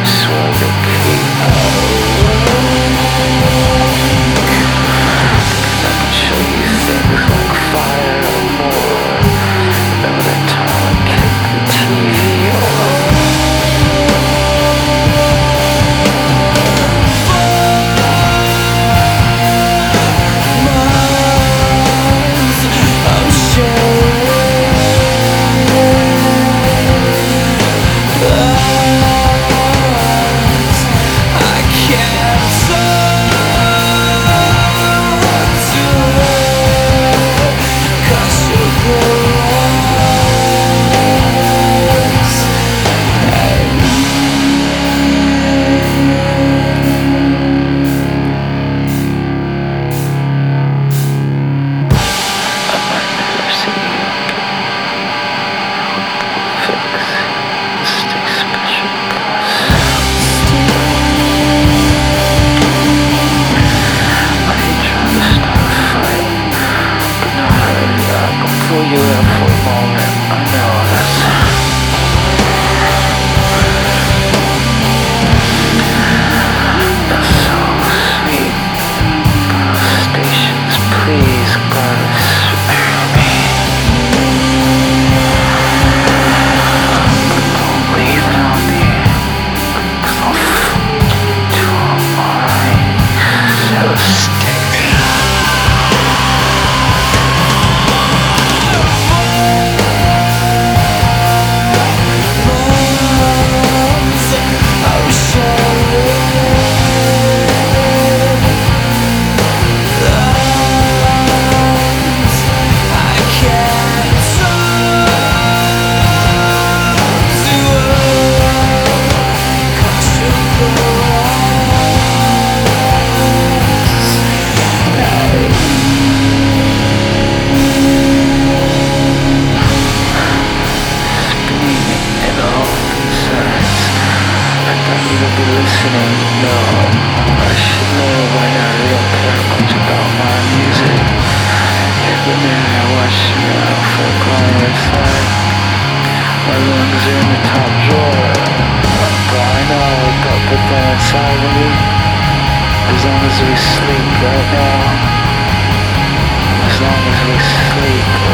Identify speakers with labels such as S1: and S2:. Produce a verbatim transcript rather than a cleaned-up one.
S1: swear to keep I can show you things like fire or more. Remember that time I kicked the T V on? Pull you in for a moment, I know that's That's so sweet. Stations, please, God, spare me. Don't leave it on me, 'cause I'll f*** you too, alright? So stay. Listening, no, I should know by now you don't care much about my music. Every minute I watch you out for a crying inside. My lungs are in the top drawer, but I know I got put them inside of me. As long as we sleep right now, as long as we sleep